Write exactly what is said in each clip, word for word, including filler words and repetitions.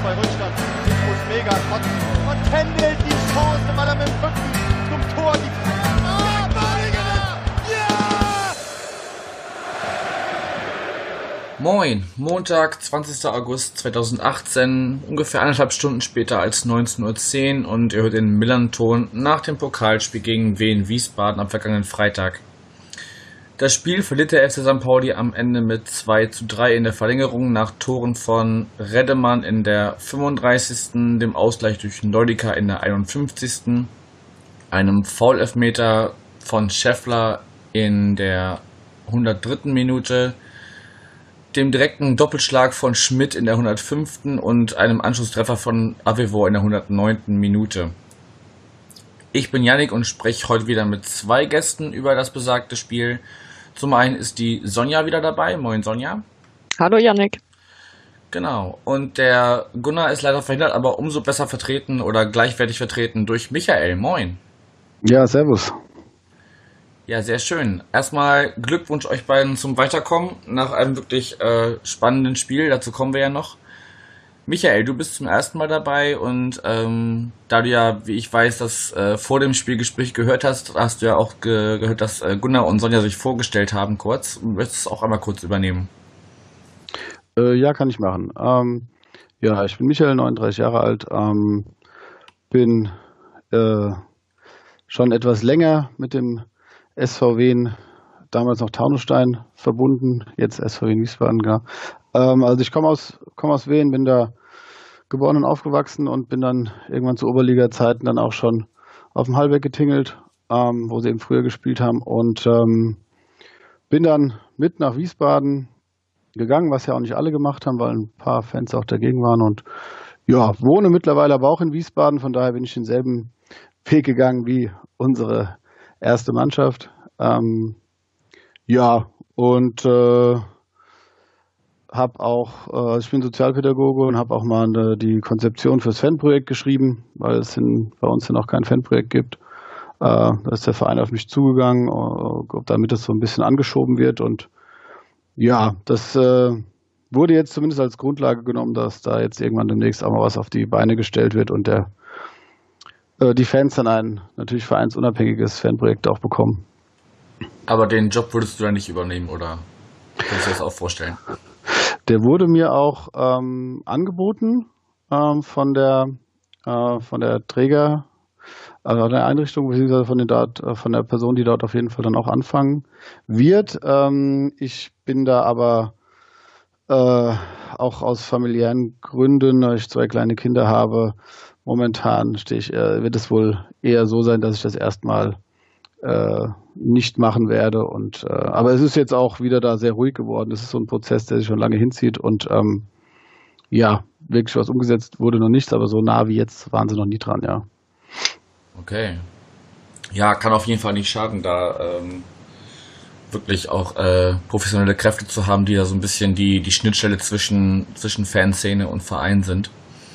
bei Rückstand. Petrus mega trotzen und pendelt die Chance, weil er mit dem Rücken zum Tor die oh, Badiger! Ja! Moin, Montag, zwanzigster August zweitausendachtzehn, ungefähr eineinhalb Stunden später als neunzehn Uhr zehn und ihr hört den Millern-Ton nach dem Pokalspiel gegen Wien Wiesbaden am vergangenen Freitag. Das Spiel verliert der F C Sankt Pauli am Ende mit zwei zu drei in der Verlängerung nach Toren von Reddemann in der fünfunddreißigsten dem Ausgleich durch Neudika in der einundfünfzigsten einem Foul-Elfmeter von Scheffler in der hundertdritten Minute, dem direkten Doppelschlag von Schmidt in der hundertfünften und einem Anschlusstreffer von Avevo in der hundertneunten Minute. Ich bin Yannick und spreche heute wieder mit zwei Gästen über das besagte Spiel. Zum einen ist die Sonja wieder dabei. Moin Sonja. Hallo Yannick. Genau. Und der Gunnar ist leider verhindert, aber umso besser vertreten oder gleichwertig vertreten durch Michael. Moin. Ja, servus. Ja, sehr schön. Erstmal Glückwunsch euch beiden zum Weiterkommen nach einem wirklich äh, spannenden Spiel. Dazu kommen wir ja noch. Michael, du bist zum ersten Mal dabei und ähm, da du ja, wie ich weiß, das äh, vor dem Spielgespräch gehört hast, hast du ja auch ge- gehört, dass äh, Gunnar und Sonja sich vorgestellt haben kurz. Möchtest du es auch einmal kurz übernehmen? Äh, ja, kann ich machen. Ähm, ja, ich bin Michael, neununddreißig Jahre alt, ähm, bin äh, schon etwas länger mit dem S V Wien, damals noch Taunusstein, verbunden, jetzt S V Wien Wiesbaden, genau. Ähm, also ich komme aus, komme aus Wien, bin da geboren und aufgewachsen und bin dann irgendwann zu Oberliga-Zeiten dann auch schon auf dem Hallberg getingelt, ähm, wo sie eben früher gespielt haben und ähm, bin dann mit nach Wiesbaden gegangen, was ja auch nicht alle gemacht haben, weil ein paar Fans auch dagegen waren und ja, wohne mittlerweile aber auch in Wiesbaden, von daher bin ich denselben Weg gegangen wie unsere erste Mannschaft. Ähm, ja, und äh, habe auch, äh, ich bin Sozialpädagoge und habe auch mal eine, die Konzeption fürs Fanprojekt geschrieben, weil es in, bei uns ja noch kein Fanprojekt gibt. Äh, da ist der Verein auf mich zugegangen, äh, damit das so ein bisschen angeschoben wird. Und ja, das äh, wurde jetzt zumindest als Grundlage genommen, dass da jetzt irgendwann demnächst auch mal was auf die Beine gestellt wird und der äh, die Fans dann ein natürlich vereinsunabhängiges Fanprojekt auch bekommen. Aber den Job würdest du ja nicht übernehmen, oder kannst du dir das auch vorstellen? Der wurde mir auch ähm, angeboten ähm, von der äh, von der Träger, also der Einrichtung, beziehungsweise von, den dort, äh, von der Person, die dort auf jeden Fall dann auch anfangen wird. Ähm, ich bin da aber äh, auch aus familiären Gründen, weil ich zwei kleine Kinder habe, momentan stehe ich, äh, wird es wohl eher so sein, dass ich das erstmal äh, nicht machen werde. Und äh, aber es ist jetzt auch wieder da sehr ruhig geworden. Das ist so ein Prozess, der sich schon lange hinzieht und ähm, ja, wirklich was umgesetzt wurde noch nichts, aber so nah wie jetzt waren sie noch nie dran, ja. Okay. Ja, kann auf jeden Fall nicht schaden, da ähm, wirklich auch äh, professionelle Kräfte zu haben, die da so ein bisschen die, die Schnittstelle zwischen, zwischen Fanszene und Verein sind.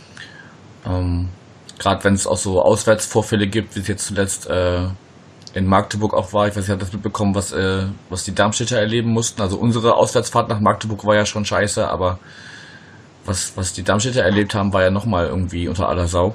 Ähm, Gerade wenn es auch so Auswärtsvorfälle gibt, wie es jetzt zuletzt äh, in Magdeburg auch war. Ich weiß nicht, ich habe das mitbekommen, was, äh, was die Darmstädter erleben mussten. Also unsere Auswärtsfahrt nach Magdeburg war ja schon scheiße, aber was, was die Darmstädter erlebt haben, war ja nochmal irgendwie unter aller Sau.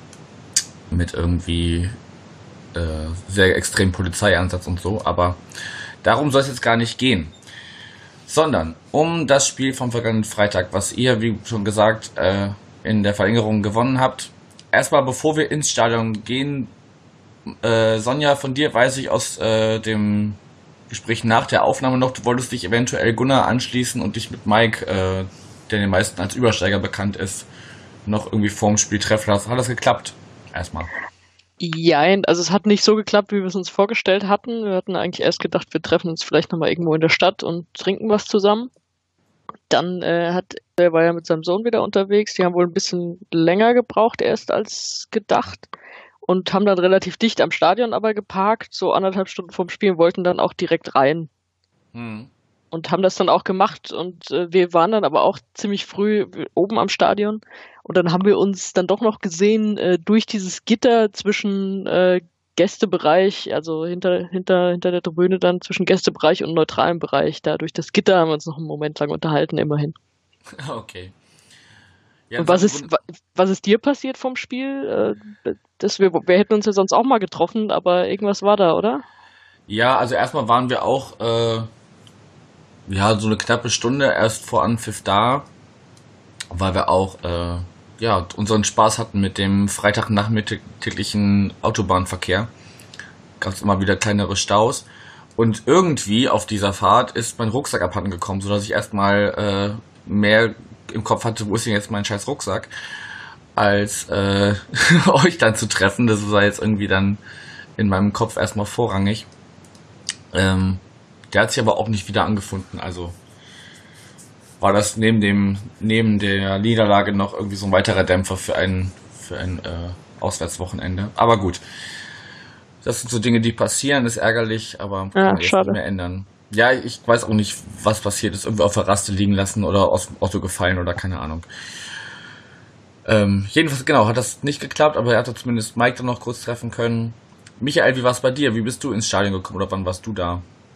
Mit irgendwie äh, sehr extremem Polizeieinsatz und so. Aber darum soll es jetzt gar nicht gehen. Sondern um das Spiel vom vergangenen Freitag, was ihr, wie schon gesagt, äh, in der Verlängerung gewonnen habt. Erstmal, bevor wir ins Stadion gehen, Äh, Sonja, von dir weiß ich aus äh, dem Gespräch nach der Aufnahme noch, du wolltest dich eventuell Gunnar anschließen und dich mit Mike, äh, der den meisten als Übersteiger bekannt ist, noch irgendwie vorm Spiel treffen. Hat das geklappt? Erstmal. Jein, also es hat nicht so geklappt, wie wir es uns vorgestellt hatten. Wir hatten eigentlich erst gedacht, wir treffen uns vielleicht nochmal irgendwo in der Stadt und trinken was zusammen. Dann äh, hat, er war ja mit seinem Sohn wieder unterwegs. Die haben wohl ein bisschen länger gebraucht erst als gedacht. Und haben dann relativ dicht am Stadion aber geparkt, so anderthalb Stunden vorm Spiel, wollten dann auch direkt rein. Hm. Und haben das dann auch gemacht. Und äh, wir waren dann aber auch ziemlich früh oben am Stadion. Und dann haben wir uns dann doch noch gesehen äh, durch dieses Gitter zwischen äh, Gästebereich, also hinter, hinter, hinter der Tribüne dann zwischen Gästebereich und neutralem Bereich. Da durch das Gitter haben wir uns noch einen Moment lang unterhalten, immerhin. Okay. Ja, Und was ist, Grund- wa- was ist dir passiert vom Spiel? Äh, Das wir, wir hätten uns ja sonst auch mal getroffen, aber irgendwas war da, oder? Ja, also erstmal waren wir auch, äh, ja, so eine knappe Stunde erst vor Anpfiff da, weil wir auch, äh, ja, unseren Spaß hatten mit dem Freitagnachmittäglichen Autobahnverkehr. Gab es immer wieder kleinere Staus. Und irgendwie auf dieser Fahrt ist mein Rucksack abhanden gekommen, sodass ich erstmal äh, mehr im Kopf hatte, wo ist denn jetzt mein scheiß Rucksack, als äh, euch dann zu treffen. Das war jetzt irgendwie dann in meinem Kopf erstmal vorrangig. Ähm, der hat sich aber auch nicht wieder angefunden, also war das neben dem neben der Niederlage noch irgendwie so ein weiterer Dämpfer für ein für ein äh, Auswärtswochenende. Aber gut, das sind so Dinge, die passieren, ist ärgerlich, aber kann man jetzt schade. nicht mehr ändern. Ja, ich weiß auch nicht, was passiert ist, irgendwie auf der Raste liegen lassen oder aus dem Auto gefallen oder keine Ahnung. Ähm, jedenfalls, genau, hat das nicht geklappt, aber er hatte zumindest Mike dann noch kurz treffen können. Michael, wie war es bei dir? Wie bist du ins Stadion gekommen oder wann warst du da?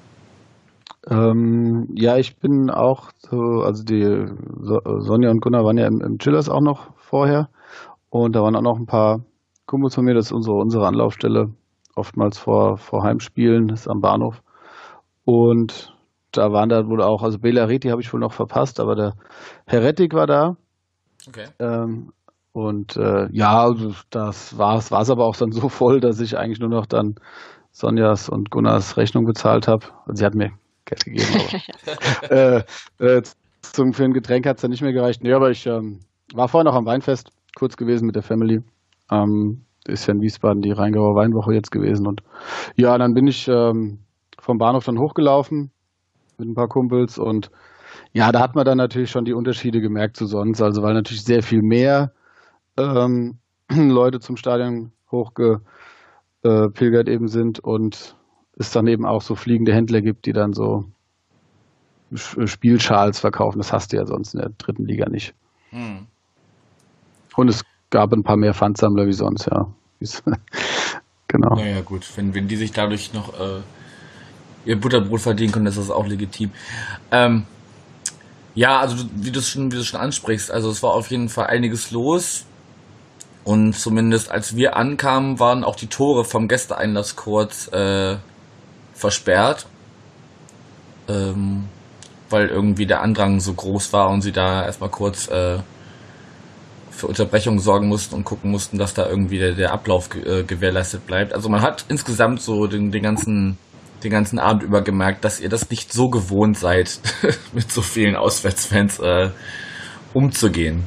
Ähm, ja, ich bin auch so, also die so Sonja und Gunnar waren ja im, im Chillers auch noch vorher und da waren auch noch ein paar Kumpels von mir, das ist unsere, unsere Anlaufstelle, oftmals vor, vor Heimspielen, das ist am Bahnhof. Und da waren da wohl auch, also Bela Reti habe ich wohl noch verpasst, aber der Herr Rettig war da. Okay. Ähm, und äh, ja, also das war es, war es aber auch dann so voll, dass ich eigentlich nur noch dann Sonjas und Gunnars Rechnung bezahlt habe. Also sie hat mir Geld gegeben, aber äh, äh, zum, für ein Getränk hat es dann nicht mehr gereicht. Nee, aber ich ähm, war vorher noch am Weinfest, kurz gewesen mit der Family. Ähm, ist ja in Wiesbaden die Rheingauer Weinwoche jetzt gewesen. Und ja, dann bin ich ähm, vom Bahnhof dann hochgelaufen mit ein paar Kumpels und ja, da hat man dann natürlich schon die Unterschiede gemerkt zu sonst, also weil natürlich sehr viel mehr ähm, Leute zum Stadion hochgepilgert eben sind und es dann eben auch so fliegende Händler gibt, die dann so Spielschals verkaufen. Das hast du ja sonst in der dritten Liga nicht. Hm. Und es gab ein paar mehr Pfandsammler wie sonst, ja. Genau. Naja, gut, wenn, wenn die sich dadurch noch äh, ihr Butterbrot verdienen können, ist das auch legitim. Ähm, ja, also wie du es schon, wie du schon ansprichst, also es war auf jeden Fall einiges los. Und zumindest als wir ankamen, waren auch die Tore vom Gästeeinlass kurz äh, versperrt. Ähm, weil irgendwie der Andrang so groß war und sie da erstmal kurz äh, für Unterbrechung sorgen mussten und gucken mussten, dass da irgendwie der, der Ablauf ge- äh, gewährleistet bleibt. Also man hat insgesamt so den, den ganzen den ganzen Abend über gemerkt, dass ihr das nicht so gewohnt seid, mit so vielen Auswärtsfans äh, umzugehen.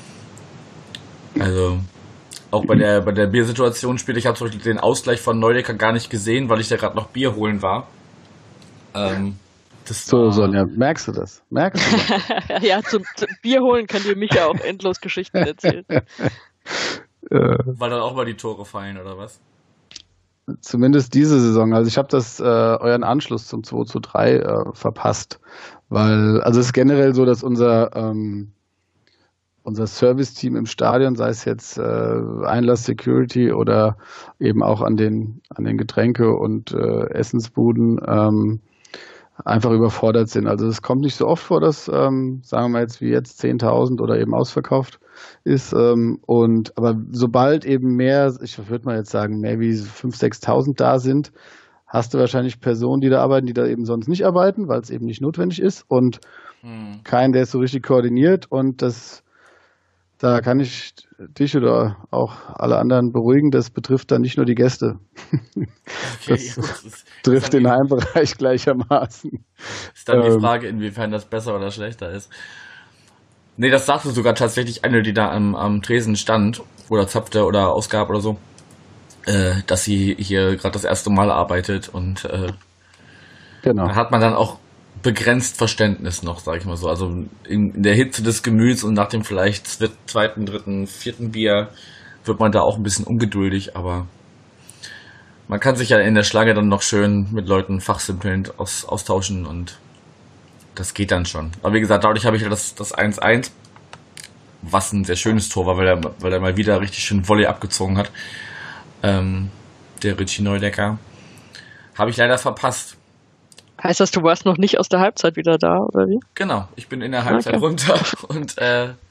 Also auch bei der bei der Biersituation später, ich habe zum Beispiel den Ausgleich von Neudecker gar nicht gesehen, weil ich da gerade noch Bier holen war. Ähm, das So, war, Sonja, merkst du das? Merkst du das? Ja, zum, zum Bier holen kann dir Micha auch endlos Geschichten erzählen. äh, weil dann auch mal die Tore fallen, oder was? Zumindest diese Saison. Also ich habe das äh, euren Anschluss zum zwei zu drei äh, verpasst, weil also es ist generell so, dass unser ähm, unser Service-Team im Stadion, sei es jetzt äh, Einlass Security oder eben auch an den an den Getränke und äh, Essensbuden ähm, einfach überfordert sind. Also es kommt nicht so oft vor, dass ähm, sagen wir mal jetzt wie jetzt zehntausend oder eben ausverkauft ist. Ähm, und aber sobald eben mehr, ich würde mal jetzt sagen, mehr wie fünftausend, sechstausend da sind, hast du wahrscheinlich Personen, die da arbeiten, die da eben sonst nicht arbeiten, weil es eben nicht notwendig ist und Hm. keinen, der es so richtig koordiniert. Und das, da kann ich dich oder auch alle anderen beruhigen, das betrifft dann nicht nur die Gäste. Okay, Das ja, gut, das ist, Trifft ist dann den die, Heimbereich gleichermaßen. ist dann die ähm, Frage, inwiefern das besser oder schlechter ist. Nee, das sagte sogar tatsächlich eine, die da am, am Tresen stand oder zapfte oder ausgab oder so, äh, dass sie hier gerade das erste Mal arbeitet und äh, Genau. da hat man dann auch begrenzt Verständnis noch, sag ich mal so. Also in, in der Hitze des Gemüts und nach dem vielleicht zweiten, dritten, vierten Bier wird man da auch ein bisschen ungeduldig, aber man kann sich ja in der Schlange dann noch schön mit Leuten fachsimpelnd aus, austauschen und das geht dann schon. Aber wie gesagt, dadurch habe ich ja das, das eins eins, was ein sehr schönes Tor war, weil er, weil er mal wieder richtig schön Volley abgezogen hat. Ähm, der Richie Neudecker. Habe ich leider verpasst. Heißt das, du warst noch nicht aus der Halbzeit wieder da, oder wie? Genau, ich bin in der Halbzeit Okay. runter und äh,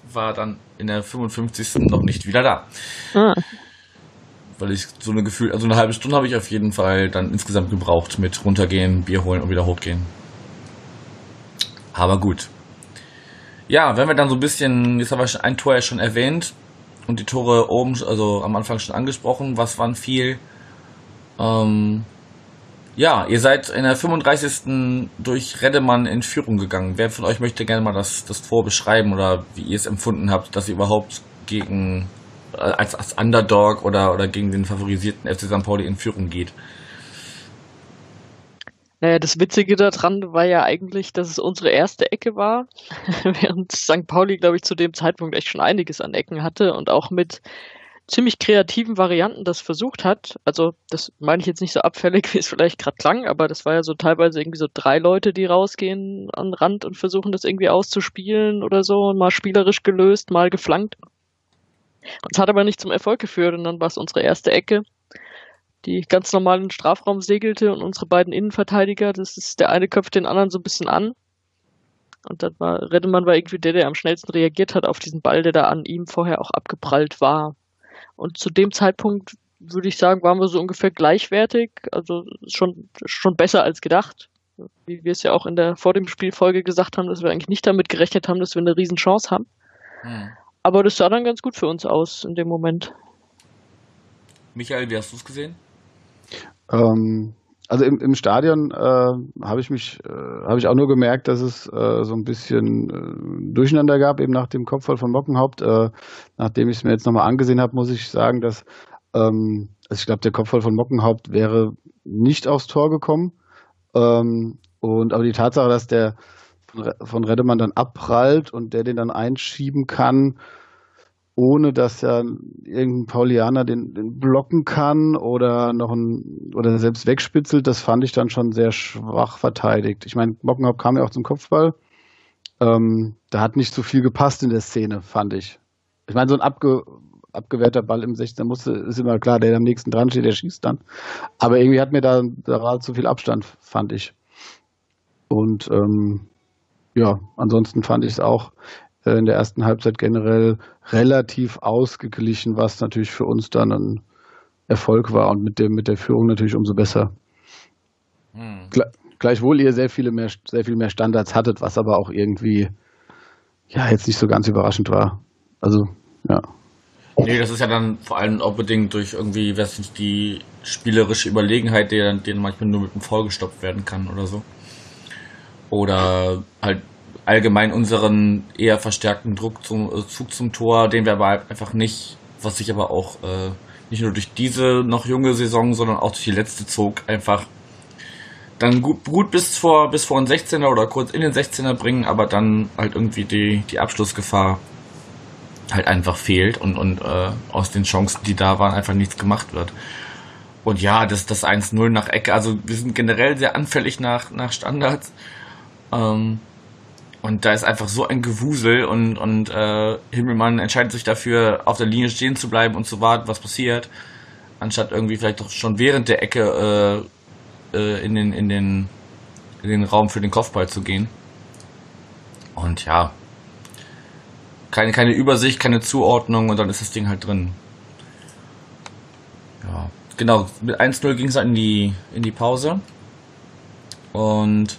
war dann in der fünfundfünfzigsten noch nicht wieder da. Ah. Weil ich so eine Gefühl, also eine halbe Stunde habe ich auf jeden Fall dann insgesamt gebraucht mit runtergehen, Bier holen und wieder hochgehen. Aber gut. Ja, wenn wir dann so ein bisschen, jetzt haben wir schon ein Tor ja schon erwähnt und die Tore oben, also am Anfang schon angesprochen, was waren viel. Ähm, ja, ihr seid in der fünfunddreißigsten durch Reddemann in Führung gegangen. Wer von euch möchte gerne mal das, das Tor beschreiben oder wie ihr es empfunden habt, dass ihr überhaupt gegen, äh, als, als Underdog oder, oder gegen den favorisierten F C Sankt Pauli in Führung geht? Naja, das Witzige daran war ja eigentlich, dass es unsere erste Ecke war, während Sankt Pauli, glaube ich, zu dem Zeitpunkt echt schon einiges an Ecken hatte und auch mit ziemlich kreativen Varianten das versucht hat. Also das meine ich jetzt nicht so abfällig, wie es vielleicht gerade klang, aber das war ja so teilweise irgendwie so drei Leute, die rausgehen an den Rand und versuchen das irgendwie auszuspielen oder so, und mal spielerisch gelöst, mal geflankt. Und es hat aber nicht zum Erfolg geführt, und dann war es unsere erste Ecke, die ganz normal in den Strafraum segelte, und unsere beiden Innenverteidiger, das ist, der eine köpft den anderen so ein bisschen an. Und dann war, Reddemann war irgendwie der, der am schnellsten reagiert hat auf diesen Ball, der da an ihm vorher auch abgeprallt war. Und zu dem Zeitpunkt, würde ich sagen, waren wir so ungefähr gleichwertig, also schon, schon besser als gedacht. Wie wir es ja auch in der vor dem Spielfolge gesagt haben, dass wir eigentlich nicht damit gerechnet haben, dass wir eine Riesenchance haben. Hm. Aber das sah dann ganz gut für uns aus in dem Moment. Michael, wie hast du es gesehen? Ähm, also im, im Stadion äh, habe ich mich, äh, habe ich auch nur gemerkt, dass es äh, so ein bisschen äh, Durcheinander gab, eben nach dem Kopfball von Mockenhaupt. Äh, nachdem ich es mir jetzt nochmal angesehen habe, muss ich sagen, dass, ähm, also ich glaube, der Kopfball von Mockenhaupt wäre nicht aufs Tor gekommen. Ähm, und aber die Tatsache, dass der von, von Reddemann dann abprallt und der den dann einschieben kann, ohne dass ja irgendein Paulianer den, den blocken kann oder noch ein oder selbst wegspitzelt, das fand ich dann schon sehr schwach verteidigt. Ich meine, Mockenhaupt kam ja auch zum Kopfball. Ähm, da hat nicht so viel gepasst in der Szene, fand ich. Ich meine, so ein abge, abgewehrter Ball im sechzehner musste, ist immer klar, der am nächsten dran steht, der schießt dann. Aber irgendwie hat mir da, da war zu viel Abstand, fand ich. Und ähm, ja, ansonsten fand ich es auch in der ersten Halbzeit generell relativ ausgeglichen, was natürlich für uns dann ein Erfolg war und mit dem mit der Führung natürlich umso besser. Hm. Gleichwohl ihr sehr viele mehr sehr viel mehr Standards hattet, was aber auch irgendwie ja jetzt nicht so ganz überraschend war. Also ja. Nee, das ist ja dann vor allem auch bedingt durch irgendwie, weiß nicht, die spielerische Überlegenheit, die dann denen manchmal nur mit dem Foul gestoppt werden kann oder so. Oder halt allgemein unseren eher verstärkten Druck zum äh, Zug zum Tor, den wir aber einfach nicht, was sich aber auch äh, nicht nur durch diese noch junge Saison, sondern auch durch die letzte zog, einfach dann gut, gut bis vor bis vor den sechzehner oder kurz in den sechzehner bringen, aber dann halt irgendwie die, die Abschlussgefahr halt einfach fehlt und, und äh, aus den Chancen, die da waren, einfach nichts gemacht wird. Und ja, das, das eins null nach Ecke, also wir sind generell sehr anfällig nach, nach Standards. Ähm, Und da ist einfach so ein Gewusel und, und äh, Himmelmann entscheidet sich dafür, auf der Linie stehen zu bleiben und zu warten, was passiert, anstatt irgendwie vielleicht doch schon während der Ecke äh, äh, in, den, in, den, in den Raum für den Kopfball zu gehen. Und ja, keine, keine Übersicht, keine Zuordnung und dann ist das Ding halt drin. Ja, genau, mit eins null ging es dann in die, in die Pause. Und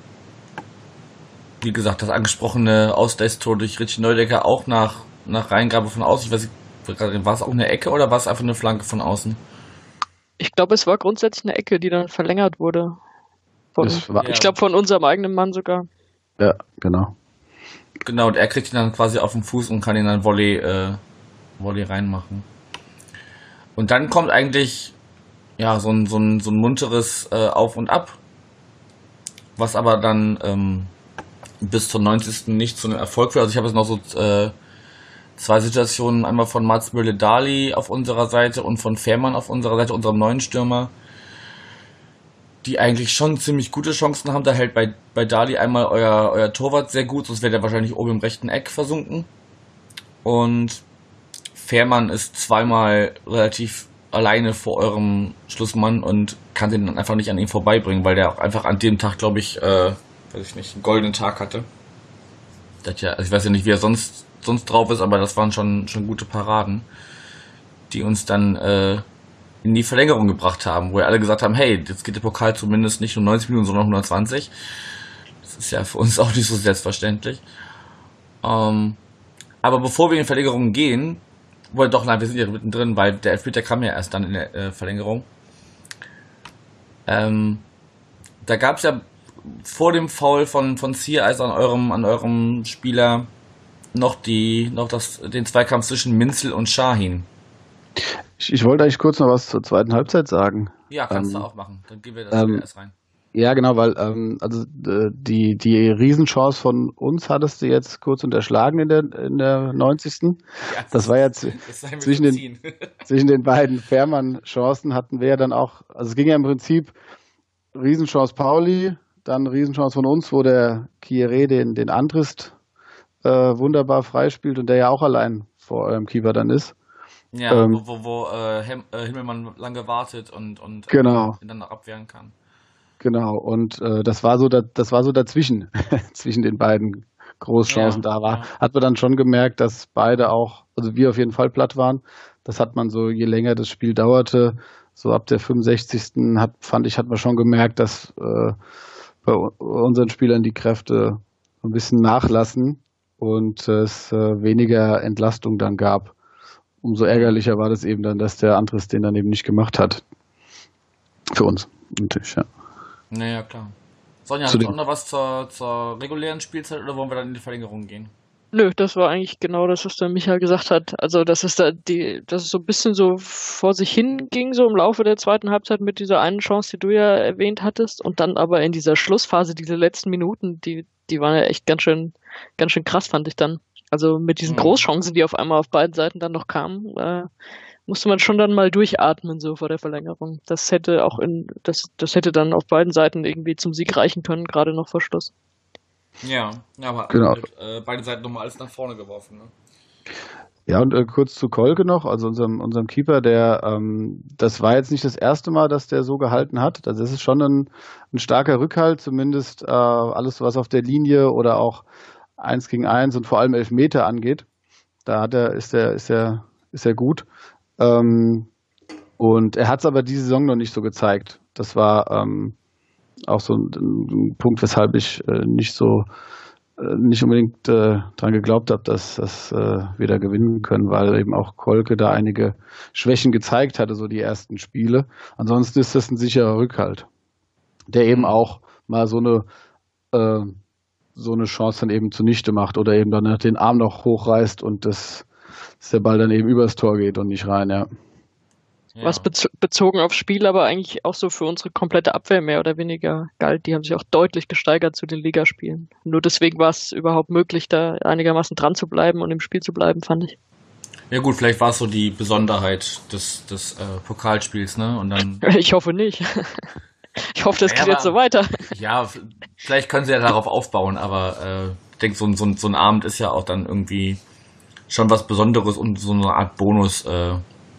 wie gesagt, das angesprochene Ausgleichstor durch Richie Neudecker auch nach, nach Reingabe von außen. Ich weiß nicht, war es auch eine Ecke oder war es einfach eine Flanke von außen? Ich glaube, es war grundsätzlich eine Ecke, die dann verlängert wurde. Von, war, ich glaube, von unserem eigenen Mann sogar. Ja, genau. Genau, und er kriegt ihn dann quasi auf den Fuß und kann ihn dann Volley, äh, Volley reinmachen. Und dann kommt eigentlich ja so ein, so ein, so ein munteres äh, Auf und Ab, was aber dann ähm, bis zur neunzigsten nicht zu einem Erfolg führt. Also ich habe jetzt noch so äh, zwei Situationen, einmal von Mats Müller-Dali auf unserer Seite und von Fährmann auf unserer Seite, unserem neuen Stürmer, die eigentlich schon ziemlich gute Chancen haben. Da hält bei, bei Dali einmal euer, euer Torwart sehr gut, sonst wäre der wahrscheinlich oben im rechten Eck versunken. Und Fährmann ist zweimal relativ alleine vor eurem Schlussmann und kann den dann einfach nicht an ihm vorbeibringen, weil der auch einfach an dem Tag, glaube ich, äh, weiß ich nicht, einen goldenen Tag hatte. Das ja, also ich weiß ja nicht, wie er sonst sonst drauf ist, aber das waren schon, schon gute Paraden, die uns dann äh, in die Verlängerung gebracht haben, wo wir alle gesagt haben, hey, jetzt geht der Pokal zumindest nicht nur neunzig Minuten, sondern hundertzwanzig. Das ist ja für uns auch nicht so selbstverständlich. Ähm, aber bevor wir in die Verlängerung gehen, wohl doch, nein, wir sind ja mittendrin, weil der Elfmeter kam ja erst dann in der äh, Verlängerung. Ähm, da gab es ja vor dem Foul von von Ziereis an eurem an eurem Spieler noch die noch das den Zweikampf zwischen Minzel und Şahin. Ich, ich wollte eigentlich kurz noch was zur zweiten Halbzeit sagen. Ja, kannst ähm, du auch machen. Dann gehen wir das ähm, erst rein. Ja, genau, weil ähm, also äh, die die Riesenchance von uns hattest du jetzt kurz unterschlagen in der in der neunzigsten. Ja, das war jetzt zwischen den ziehen. zwischen den beiden Fährmann-Chancen hatten wir ja dann auch, also es ging ja im Prinzip Riesenchance Pauli, dann Riesenchance von uns, wo der Kieré den den Antrist äh, wunderbar freispielt und der ja auch allein vor eurem Keeper dann ist. Ja, ähm, wo, wo, wo äh, Hem, äh, Himmelmann lange wartet und und genau. äh, dann noch abwehren kann. Genau, und äh, das war so da, das war so dazwischen, zwischen den beiden Großchancen Ja, da war. ja. Hat man dann schon gemerkt, dass beide auch, also wir auf jeden Fall platt waren. Das hat man so, je länger das Spiel dauerte, so ab der fünfundsechzigsten hat, fand ich, hat man schon gemerkt, dass äh, bei unseren Spielern die Kräfte ein bisschen nachlassen und es äh, weniger Entlastung dann gab. Umso ärgerlicher war das eben dann, dass der Andres den dann eben nicht gemacht hat. Für uns natürlich, ja. Naja, klar. Sonja, Zu hast du dem- auch noch was zur, zur regulären Spielzeit oder wollen wir dann in die Verlängerung gehen? Nö, das war eigentlich genau das, was der Michael gesagt hat. Also, dass es da die, dass es so ein bisschen so vor sich hin ging, so im Laufe der zweiten Halbzeit mit dieser einen Chance, die du ja erwähnt hattest. Und dann aber in dieser Schlussphase, diese letzten Minuten, die, die waren ja echt ganz schön, ganz schön krass, fand ich dann. Also mit diesen Mhm. Großchancen, die auf einmal auf beiden Seiten dann noch kamen, äh, musste man schon dann mal durchatmen, so vor der Verlängerung. Das hätte auch in, das, das hätte dann auf beiden Seiten irgendwie zum Sieg reichen können, gerade noch vor Schluss. Ja, ja, aber Genau. halt, äh, beide Seiten nochmal alles nach vorne geworfen. Ne? Ja, und äh, kurz zu Kolke noch, also unserem, unserem Keeper, der, ähm, das war jetzt nicht das erste Mal, dass der so gehalten hat. Also es ist schon ein, ein starker Rückhalt, zumindest äh, alles, was auf der Linie oder auch eins gegen eins und vor allem Elfmeter angeht. Da hat er, ist er, ist er, ist er gut. Ähm, und er hat es aber diese Saison noch nicht so gezeigt. Das war ähm, auch so ein, ein Punkt, weshalb ich äh, nicht so äh, nicht unbedingt äh, daran geglaubt habe, dass, dass äh, wir da gewinnen können, weil eben auch Kolke da einige Schwächen gezeigt hatte, so die ersten Spiele. Ansonsten ist das ein sicherer Rückhalt, der eben auch mal so eine äh, so eine Chance dann eben zunichte macht oder eben dann den Arm noch hochreißt und das, dass der Ball dann eben übers Tor geht und nicht rein, ja. Ja. Was bez bezogen aufs Spiel, aber eigentlich auch so für unsere komplette Abwehr mehr oder weniger galt. Die haben sich auch deutlich gesteigert zu den Ligaspielen. Nur deswegen war es überhaupt möglich, da einigermaßen dran zu bleiben und im Spiel zu bleiben, fand ich. Ja gut, vielleicht war es so die Besonderheit des, des äh, Pokalspiels, ne? Und dann, Ich hoffe nicht. Ich hoffe, das Ja, geht jetzt aber- so weiter. ja, f- vielleicht können sie ja darauf aufbauen, aber äh, ich denke, so, ein- so, ein- so ein Abend ist ja auch dann irgendwie schon was Besonderes und so eine Art Bonus äh,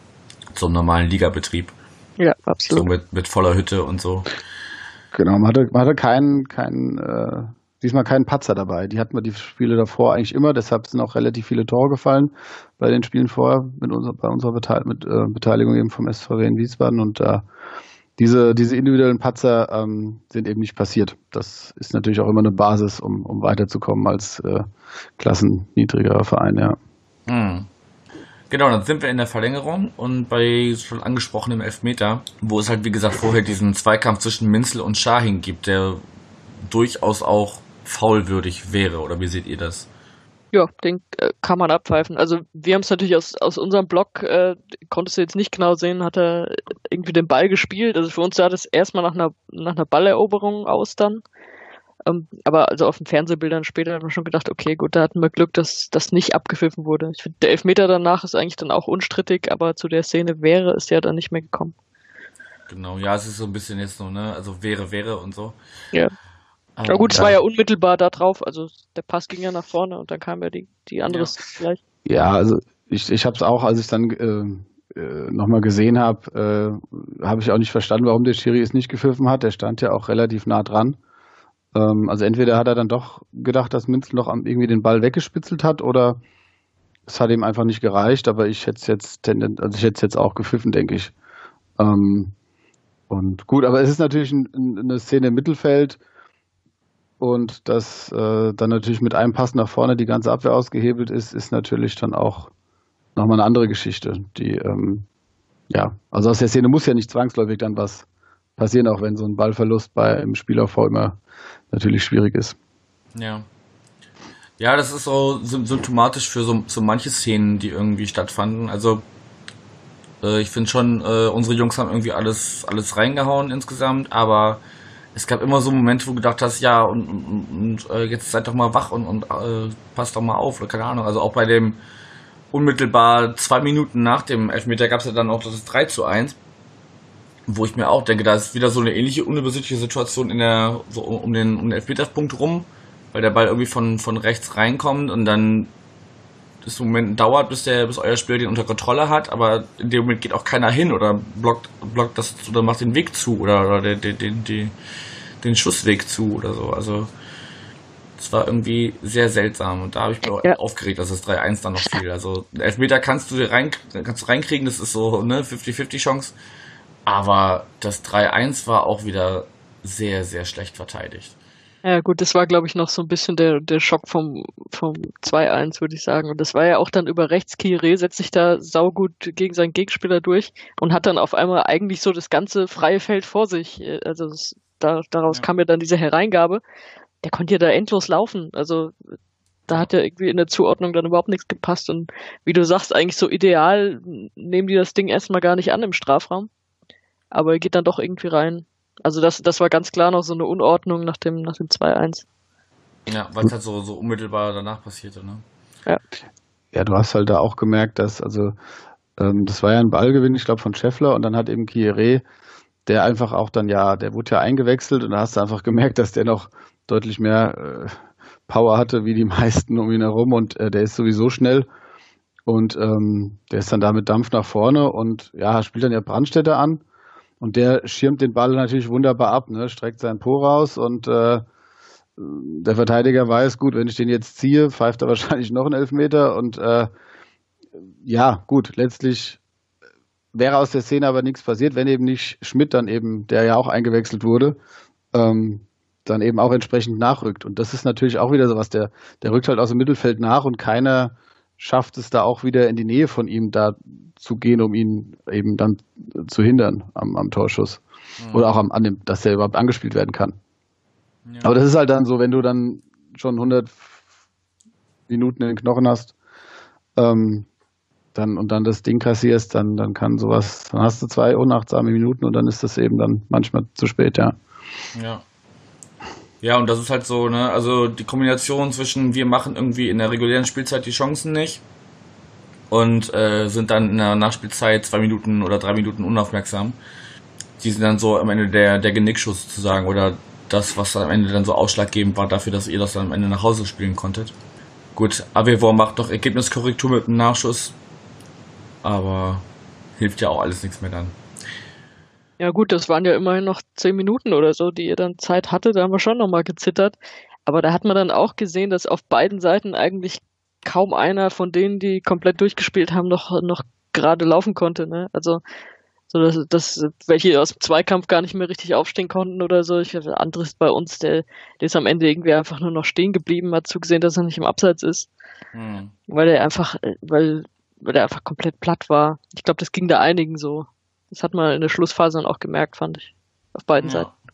zum normalen Ligabetrieb. Ja, So absolut. mit, mit voller Hütte und so. Genau, man hatte, man hatte keinen, keinen, äh, diesmal keinen Patzer dabei. Die hatten wir die Spiele davor eigentlich immer, deshalb sind auch relativ viele Tore gefallen bei den Spielen vorher mit unserer, bei unserer Beteil mit, äh, Beteiligung eben vom S V W in Wiesbaden und äh, diese, diese individuellen Patzer ähm, sind eben nicht passiert. Das ist natürlich auch immer eine Basis, um, um weiterzukommen als äh, klassenniedrigerer Verein, ja. Hm. Genau, dann sind wir in der Verlängerung und bei schon angesprochenem Elfmeter, wo es halt wie gesagt vorher diesen Zweikampf zwischen Minzel und Şahin gibt, der durchaus auch faulwürdig wäre, oder wie seht ihr das? Ja, den äh, kann man abpfeifen. Also wir haben es natürlich aus, aus unserem Blog, äh, konntest du jetzt nicht genau sehen, hat er irgendwie den Ball gespielt. Also für uns sah das erstmal nach einer, nach einer Balleroberung aus dann. Ähm, aber also auf den Fernsehbildern später hat man schon gedacht, okay, gut, da hatten wir Glück, dass das nicht abgepfiffen wurde. Ich finde, der Elfmeter danach ist eigentlich dann auch unstrittig, aber zu der Szene wäre es ja dann nicht mehr gekommen. Genau, ja, es ist so ein bisschen jetzt so, ne, also wäre, wäre und so. Ja. Ähm, Ja gut, es ja. war ja unmittelbar da drauf, also der Pass ging ja nach vorne und dann kam ja die, die andere Ja. Szene gleich. Ja, also ich, ich habe es auch, als ich dann äh, äh, nochmal gesehen habe, äh, habe ich auch nicht verstanden, warum der Schiri es nicht gepfiffen hat. Der stand ja auch relativ nah dran. Ähm, also entweder hat er dann doch gedacht, dass Minzel noch am- irgendwie den Ball weggespitzelt hat oder es hat ihm einfach nicht gereicht, aber ich hätte es jetzt tenden, also ich hätte es jetzt auch gepfiffen, denke ich. Ähm, und gut, aber es ist natürlich ein, eine Szene im Mittelfeld und dass äh, dann natürlich mit einem Pass nach vorne die ganze Abwehr ausgehebelt ist, ist natürlich dann auch nochmal eine andere Geschichte. Die, ähm, ja, also aus der Szene muss ja nicht zwangsläufig dann was passieren, auch wenn so ein Ballverlust bei einem Spielaufbau immer natürlich schwierig ist. Ja. Ja, das ist so symptomatisch für so, so manche Szenen, die irgendwie stattfanden. Also äh, ich finde schon, äh, unsere Jungs haben irgendwie alles alles reingehauen insgesamt, aber es gab immer so Momente, wo du gedacht hast, ja, und, und, und äh, jetzt seid doch mal wach und, und äh, passt doch mal auf, oder keine Ahnung. Also auch bei dem unmittelbar zwei Minuten nach dem Elfmeter gab es ja dann auch das drei zu eins, wo ich mir auch denke, da ist wieder so eine ähnliche unübersichtliche Situation in der so um den um den Elfmeterpunkt rum, weil der Ball irgendwie von von rechts reinkommt und dann das Moment dauert, bis der bis euer Spieler den unter Kontrolle hat, aber in dem Moment geht auch keiner hin oder blockt blockt das oder macht den Weg zu oder oder den den den, den, den Schussweg zu oder so. Also es war irgendwie sehr seltsam und da habe ich mich auch Ja. aufgeregt, dass das drei eins dann noch fiel. Also einen Elfmeter kannst du dir rein kannst du reinkriegen, das ist so ne fünfzig fünfzig Chance. Aber das drei eins war auch wieder sehr, sehr schlecht verteidigt. Ja gut, das war glaube ich noch so ein bisschen der, der Schock vom, vom zwei eins, würde ich sagen. Und das war ja auch dann über rechts, Kire setzt sich da saugut gegen seinen Gegenspieler durch und hat dann auf einmal eigentlich so das ganze freie Feld vor sich. Also das, da, daraus Ja. kam ja dann diese Hereingabe. Der konnte ja da endlos laufen. Also da hat ja irgendwie in der Zuordnung dann überhaupt nichts gepasst. Und wie du sagst, eigentlich so ideal nehmen die das Ding erstmal gar nicht an im Strafraum. Aber er geht dann doch irgendwie rein. Also das, das war ganz klar noch so eine Unordnung nach dem, nach dem zwei eins. Ja, weil es halt so, so unmittelbar danach passierte, ne? Ja, du hast halt da auch gemerkt, dass, also, ähm, das war ja ein Ballgewinn, ich glaube, von Scheffler und dann hat eben Kieré, der einfach auch dann, ja, der wurde ja eingewechselt und da hast du einfach gemerkt, dass der noch deutlich mehr äh, Power hatte wie die meisten um ihn herum und äh, der ist sowieso schnell und ähm, der ist dann da mit Dampf nach vorne und ja, spielt dann ja Brandstätter an und der schirmt den Ball natürlich wunderbar ab, ne, streckt sein Po raus und äh, der Verteidiger weiß, gut, wenn ich den jetzt ziehe, pfeift er wahrscheinlich noch einen Elfmeter und äh, ja, gut, letztlich wäre aus der Szene aber nichts passiert, wenn eben nicht Schmidt dann eben, der ja auch eingewechselt wurde, ähm, dann eben auch entsprechend nachrückt. Und das ist natürlich auch wieder sowas, der, der rückt halt aus dem Mittelfeld nach und keiner schafft es da auch wieder in die Nähe von ihm da zu gehen, um ihn eben dann zu hindern am, am Torschuss. Mhm. Oder auch am, an dem, dass der überhaupt angespielt werden kann. Ja. Aber das ist halt dann so, wenn du dann schon hundert Minuten in den Knochen hast, ähm, dann und dann das Ding kassierst, dann, dann kann sowas, dann hast du zwei unachtsame Minuten und dann ist das eben dann manchmal zu spät, ja. Ja. Ja, und das ist halt so, ne, also die Kombination zwischen wir machen irgendwie in der regulären Spielzeit die Chancen nicht und äh, sind dann in der Nachspielzeit zwei Minuten oder drei Minuten unaufmerksam. Die sind dann so am Ende der, der Genickschuss sozusagen oder das, was dann am Ende dann so ausschlaggebend war dafür, dass ihr das dann am Ende nach Hause spielen konntet. Gut, Avevor macht doch Ergebniskorrektur mit einem Nachschuss, aber hilft ja auch alles nichts mehr dann. Ja gut, das waren ja immerhin noch zehn Minuten oder so, die ihr dann Zeit hatte, da haben wir schon nochmal gezittert. Aber da hat man dann auch gesehen, dass auf beiden Seiten eigentlich kaum einer von denen, die komplett durchgespielt haben, noch, noch gerade laufen konnte, ne? Also, so dass, dass welche aus dem Zweikampf gar nicht mehr richtig aufstehen konnten oder so. Ich habe Andres bei uns, der, der ist am Ende irgendwie einfach nur noch stehen geblieben, hat zugesehen, dass er nicht im Abseits ist. Hm. Weil er einfach, weil, weil er einfach komplett platt war. Ich glaube, das ging da einigen so. Das hat man in der Schlussphase dann auch gemerkt, fand ich. Auf beiden ja. Seiten.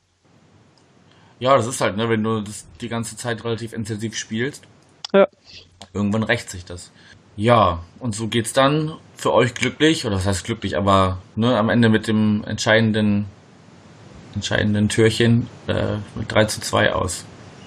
Ja, das ist halt, ne, wenn du das die ganze Zeit relativ intensiv spielst. Ja. Irgendwann rächt sich das. Ja, und so geht's dann für euch glücklich, oder was heißt glücklich, aber ne, am Ende mit dem entscheidenden entscheidenden Türchen äh, mit drei zu zwei aus.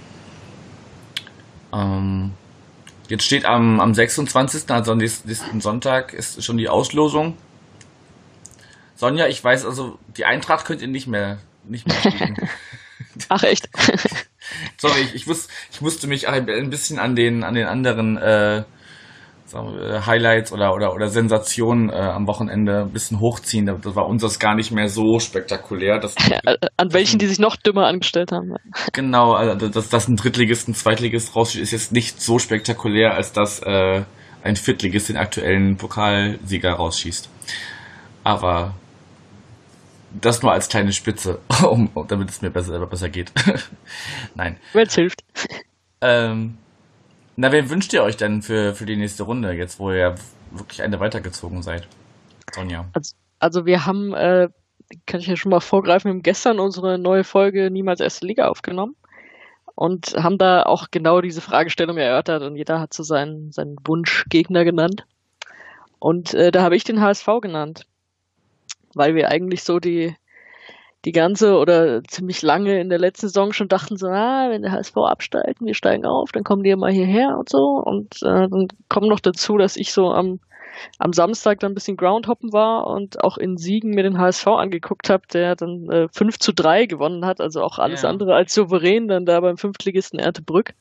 Ähm, jetzt steht am, am sechsundzwanzigsten, also am nächsten, nächsten Sonntag, ist schon die Auslosung. Sonja, ich weiß, also die Eintracht könnt ihr nicht mehr nicht mehr spielen. Ach echt? Sorry, ich, ich, muss, ich musste mich ein bisschen an den an den anderen äh, sagen wir, Highlights oder oder oder Sensationen äh, am Wochenende ein bisschen hochziehen. Das war unseres gar nicht mehr so spektakulär. Das, an welchen, die sich noch dümmer angestellt haben. Genau, also dass das ein Drittligist, ein Zweitligist raussteht, ist jetzt nicht so spektakulär, als dass äh, ein Viertligist den aktuellen Pokalsieger rausschießt. Aber das nur als kleine Spitze, um, damit es mir besser, besser geht. Nein. Wenn es hilft. Ähm, na, wen wünscht ihr euch denn für, für die nächste Runde, jetzt wo ihr ja wirklich eine weitergezogen seid? Sonja. Also, also wir haben, äh, kann ich ja schon mal vorgreifen, wir haben gestern unsere neue Folge Niemals Erste Liga aufgenommen und haben da auch genau diese Fragestellung erörtert und jeder hat so seinen, seinen Wunschgegner genannt. Und äh, da habe ich den H S V genannt, weil wir eigentlich so die, die ganze oder ziemlich lange in der letzten Saison schon dachten so, ah, wenn der H S V absteigt und wir steigen auf, dann kommen die ja mal hierher und so. Und äh, dann kommt noch dazu, dass ich so am, am Samstag dann ein bisschen Groundhoppen war und auch in Siegen mir den H S V angeguckt habe, der dann äh, fünf zu drei gewonnen hat, also auch alles Ja. andere als souverän dann da beim Fünftligisten Ertebrück.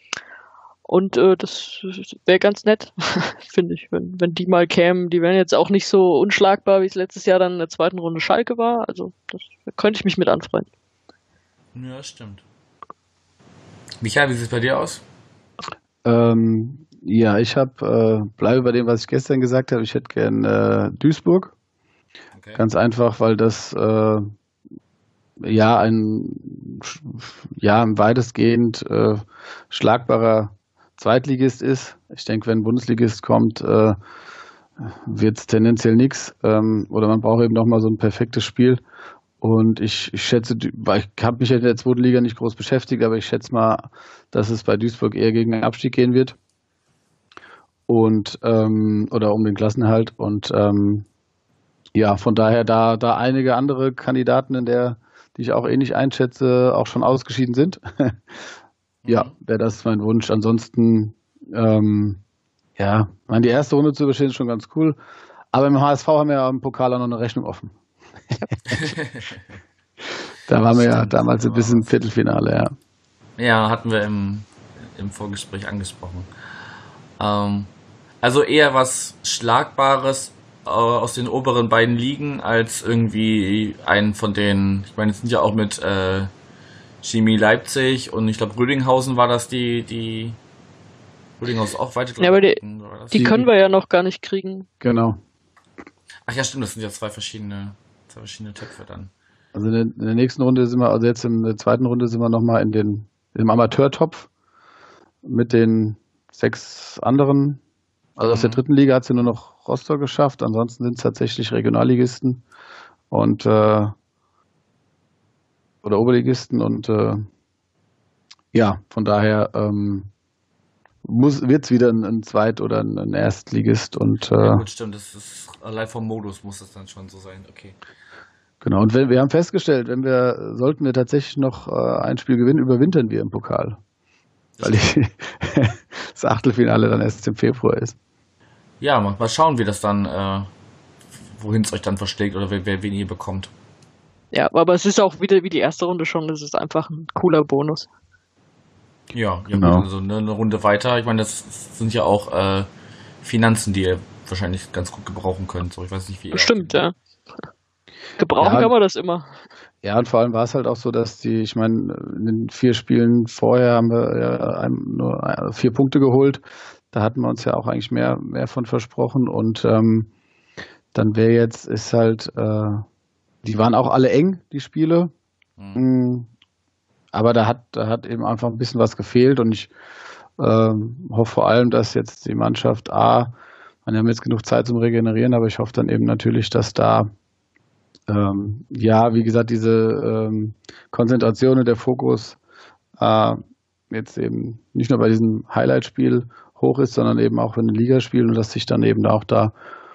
Und äh, das wäre ganz nett, finde ich, wenn, wenn die mal kämen. Die wären jetzt auch nicht so unschlagbar, wie es letztes Jahr dann in der zweiten Runde Schalke war. Also das da könnte ich mich mit anfreunden. Ja, das stimmt. Michael, wie sieht es bei dir aus? Ähm, ja, ich habe, äh, bleibe bei dem, was ich gestern gesagt habe. Ich hätte gern äh, Duisburg. Okay. Ganz einfach, weil das äh, ja ein ja weitestgehend äh, schlagbarer Zweitligist ist. Ich denke, wenn ein Bundesligist kommt, äh, wird es tendenziell nichts. Ähm, oder man braucht eben nochmal so ein perfektes Spiel. Und ich, ich schätze, weil ich habe mich ja in der zweiten Liga nicht groß beschäftigt, aber ich schätze mal, dass es bei Duisburg eher gegen den Abstieg gehen wird. Und ähm, oder um den Klassenerhalt. Und ähm, ja, von daher, da, da einige andere Kandidaten in der, die ich auch ähnlich einschätze, auch schon ausgeschieden sind. Ja, wäre das mein Wunsch. Ansonsten, ähm, ja, ich meine, die erste Runde zu überstehen ist schon ganz cool. Aber im H S V haben wir ja im Pokal auch noch eine Rechnung offen. Da waren wir ja Stimmt, damals ein bisschen im Viertelfinale, ja. Ja, hatten wir im, im Vorgespräch angesprochen. Ähm, also eher was Schlagbares äh, aus den oberen beiden Ligen als irgendwie einen von den, ich meine, es sind ja auch mit äh, Chemie Leipzig und ich glaube Rödinghausen war das die, die Rödinghausen auch weiter. Ja, aber die, war das? die können wir ja noch gar nicht kriegen. Genau. Ach ja, stimmt, das sind ja zwei verschiedene, zwei verschiedene Töpfe dann. Also in der, in der nächsten Runde sind wir, also jetzt in der zweiten Runde sind wir nochmal in den, im Amateurtopf mit den sechs anderen. Also Mhm. aus der dritten Liga hat sie nur noch Rostock geschafft, ansonsten sind es tatsächlich Regionalligisten und äh, oder Oberligisten und äh, ja, von daher ähm, muss wird es wieder ein, ein Zweit- oder ein, ein Erstligist und äh, Ja, gut, stimmt, das ist allein vom Modus muss das dann schon so sein, okay. genau. Und wenn, wir haben festgestellt, wenn wir sollten wir tatsächlich noch äh, ein Spiel gewinnen, überwintern wir im Pokal, weil die, das Achtelfinale dann erst im Februar ist. Ja, mal, mal schauen, wie das dann, äh, wohin es euch dann verschlägt oder wer, wer wen ihr bekommt. Ja, aber es ist auch wieder wie die erste Runde schon, es ist einfach ein cooler Bonus. Ja, ja Genau. gut, also eine, eine Runde weiter. Ich meine, das sind ja auch äh, Finanzen, die ihr wahrscheinlich ganz gut gebrauchen könnt. So, ich weiß nicht, wie ihr. Stimmt, ja. Gebrauchen Ja. kann man das immer. Ja, und vor allem war es halt auch so, dass die, ich meine, in den vier Spielen vorher haben wir ja ein- nur ein- vier Punkte geholt. Da hatten wir uns ja auch eigentlich mehr, mehr von versprochen. Und ähm, dann wäre jetzt, ist halt, äh, die waren auch alle eng, die Spiele. Mhm. Aber da hat, da hat eben einfach ein bisschen was gefehlt. Und ich ähm, hoffe vor allem, dass jetzt die Mannschaft A, wir haben jetzt genug Zeit zum Regenerieren, aber ich hoffe dann eben natürlich, dass da Ähm, ja, wie gesagt, diese ähm, Konzentration und der Fokus äh, jetzt eben nicht nur bei diesem Highlight-Spiel hoch ist, sondern eben auch in den Ligaspielen und dass sich dann eben auch da,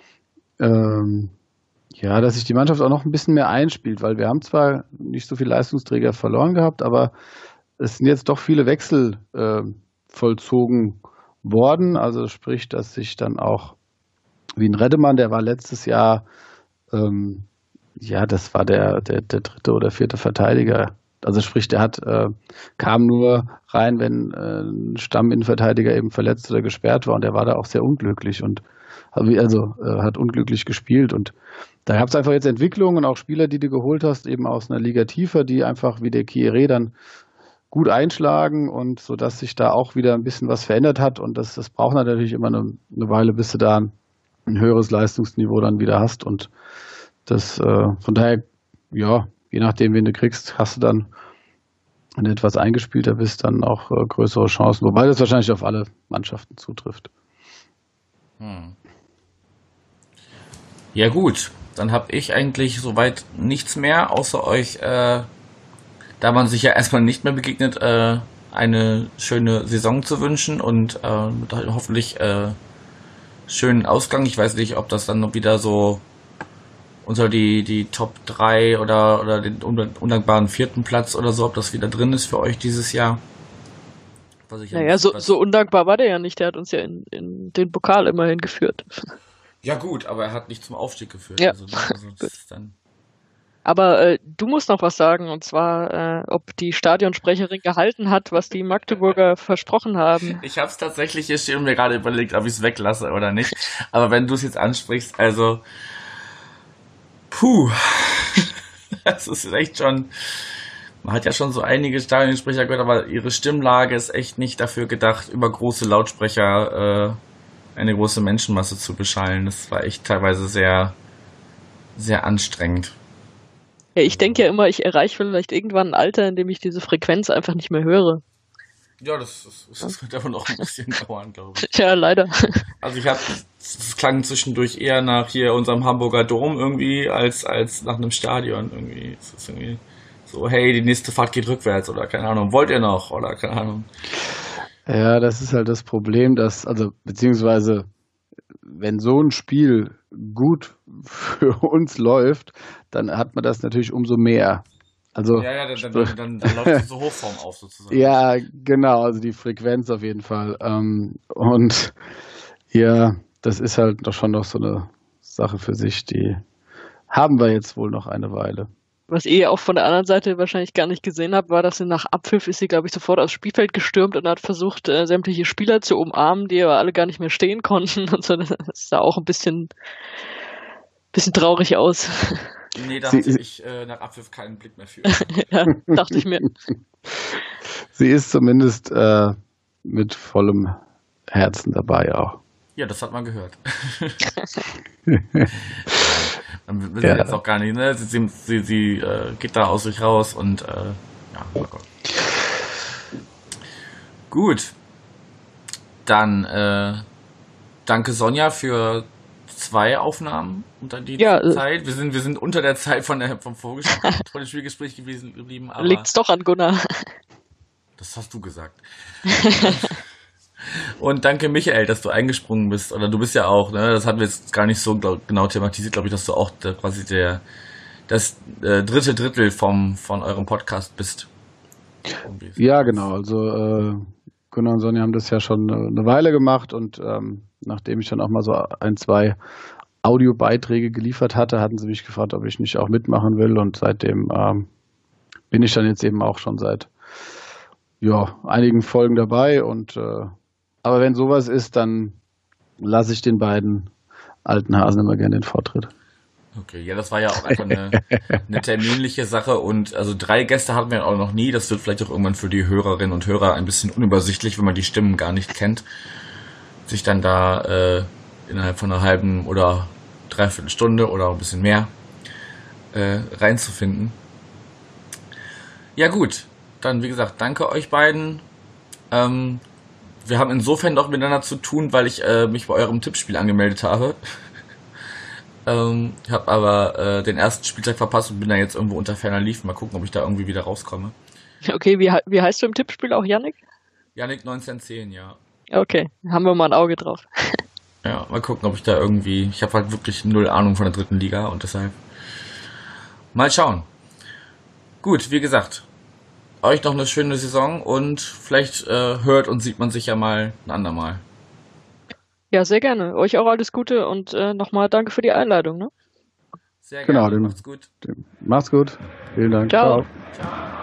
ähm, ja, dass sich die Mannschaft auch noch ein bisschen mehr einspielt, weil wir haben zwar nicht so viele Leistungsträger verloren gehabt, aber es sind jetzt doch viele Wechsel äh, vollzogen worden, also sprich, dass sich dann auch wie ein Reddemann, der war letztes Jahr ähm, ja, das war der, der, der dritte oder vierte Verteidiger. Also sprich, der hat äh, kam nur rein, wenn äh, ein Stamminnenverteidiger eben verletzt oder gesperrt war und der war da auch sehr unglücklich und also äh, hat unglücklich gespielt und da gab es einfach jetzt Entwicklungen und auch Spieler, die du geholt hast, eben aus einer Liga tiefer, die einfach wie der Kieré dann gut einschlagen und so, dass sich da auch wieder ein bisschen was verändert hat. Und das, das braucht natürlich immer eine, eine Weile, bis du da ein, ein höheres Leistungsniveau dann wieder hast. Und das, äh, von daher, ja, je nachdem, wen du kriegst, hast du dann, wenn du etwas eingespielter bist, dann auch äh, größere Chancen. Wobei das wahrscheinlich auf alle Mannschaften zutrifft. Hm. Ja gut, dann habe ich eigentlich soweit nichts mehr, außer euch, äh, da man sich ja erstmal nicht mehr begegnet, äh, eine schöne Saison zu wünschen und äh, mit hoffentlich äh, schönen Ausgang. Ich weiß nicht, ob das dann noch wieder so unter die, die Top drei oder, oder den undankbaren vierten Platz oder so, ob das wieder drin ist für euch dieses Jahr. Was ich naja, so, so undankbar war der ja nicht. Der hat uns ja in, in den Pokal immerhin geführt. Ja gut, aber er hat nicht zum Aufstieg geführt. Ja. Also, also das ist dann aber äh, du musst noch was sagen, und zwar, äh, ob die Stadionsprecherin gehalten hat, was die Magdeburger versprochen haben. Ich habe es tatsächlich hier stehen und mir gerade überlegt, ob ich es weglasse oder nicht. Aber wenn du es jetzt ansprichst, also puh, das ist echt schon, man hat ja schon so einige Stadionsprecher gehört, aber ihre Stimmlage ist echt nicht dafür gedacht, über große Lautsprecher äh, eine große Menschenmasse zu beschallen. Das war echt teilweise sehr, sehr anstrengend. Ja, ich denke ja immer, ich erreiche vielleicht irgendwann ein Alter, in dem ich diese Frequenz einfach nicht mehr höre. Ja, das, das, das wird aber noch ein bisschen dauern, glaube ich. Ja, leider. Also ich habe, es klang zwischendurch eher nach hier unserem Hamburger Dom irgendwie, als, als nach einem Stadion irgendwie. Es ist irgendwie so, hey, die nächste Fahrt geht rückwärts oder keine Ahnung, wollt ihr noch oder keine Ahnung. Ja, das ist halt das Problem, dass, also, beziehungsweise, wenn so ein Spiel gut für uns läuft, dann hat man das natürlich umso mehr. Also, ja, ja, dann, dann, dann, dann läuft diese Hochform auf sozusagen. Ja, genau, also die Frequenz auf jeden Fall. Und ja, das ist halt doch schon noch so eine Sache für sich, die haben wir jetzt wohl noch eine Weile. Was ihr auch von der anderen Seite wahrscheinlich gar nicht gesehen habt, war, dass sie nach Abpfiff ist sie, glaube ich, sofort aufs Spielfeld gestürmt und hat versucht, äh, sämtliche Spieler zu umarmen, die aber alle gar nicht mehr stehen konnten und so. Das sah auch ein bisschen, bisschen traurig aus. Nee, da hatte ich äh, nach Abpfiff keinen Blick mehr für. Ja, dachte ich mir. Sie ist zumindest äh, mit vollem Herzen dabei auch. Ja, das hat man gehört. Dann wissen wir Ja. jetzt auch gar nicht, ne? Sie, sie, sie äh, geht da aus sich raus und äh, ja, oh Gott. Gut. Dann äh, danke Sonja für zwei Aufnahmen unter die Ja, äh, Zeit. Wir sind, wir sind unter der Zeit von der, vom Vorgespräch, von dem Spielgespräch gewesen, geblieben, aber Liegt's doch an Gunnar. das hast du gesagt. Und danke Michael, dass du eingesprungen bist. Oder du bist ja auch, ne? Das hatten wir jetzt gar nicht so glaub, genau thematisiert, glaube ich, dass du auch der, quasi der das äh, dritte Drittel vom von eurem Podcast bist. Ja, genau. Also äh, Gunnar und Sonja haben das ja schon eine, eine Weile gemacht und ähm, nachdem ich dann auch mal so ein, zwei Audiobeiträge geliefert hatte, hatten sie mich gefragt, ob ich nicht auch mitmachen will und seitdem ähm, bin ich dann jetzt eben auch schon seit ja, einigen Folgen dabei und äh, aber wenn sowas ist, dann lasse ich den beiden alten Hasen immer gerne den Vortritt. Okay, ja, das war ja auch einfach eine, eine terminliche Sache und also drei Gäste hatten wir auch noch nie. Das wird vielleicht auch irgendwann für die Hörerinnen und Hörer ein bisschen unübersichtlich, wenn man die Stimmen gar nicht kennt, sich dann da äh, innerhalb von einer halben oder dreiviertel Stunde oder ein bisschen mehr äh, reinzufinden. Ja gut, dann wie gesagt, danke euch beiden. Ähm, wir haben insofern noch miteinander zu tun, weil ich äh, mich bei eurem Tippspiel angemeldet habe. Ähm, ich habe aber äh, den ersten Spieltag verpasst und bin da jetzt irgendwo unter ferner Liefen. Mal gucken, ob ich da irgendwie wieder rauskomme. Okay, wie, wie heißt du im Tippspiel auch, Yannick? Yannick neunzehnhundert zehn, ja. Okay, haben wir mal ein Auge drauf. Ja, mal gucken, ob ich da irgendwie... Ich habe halt wirklich null Ahnung von der dritten Liga und deshalb... Mal schauen. Gut, wie gesagt, euch noch eine schöne Saison und vielleicht äh, hört und sieht man sich ja mal ein andermal. Ja, sehr gerne. Euch auch alles Gute und äh, nochmal danke für die Einladung. Ne? Sehr Genau, gerne, den- macht's gut. Macht's gut. Vielen Dank. Ciao. Ciao.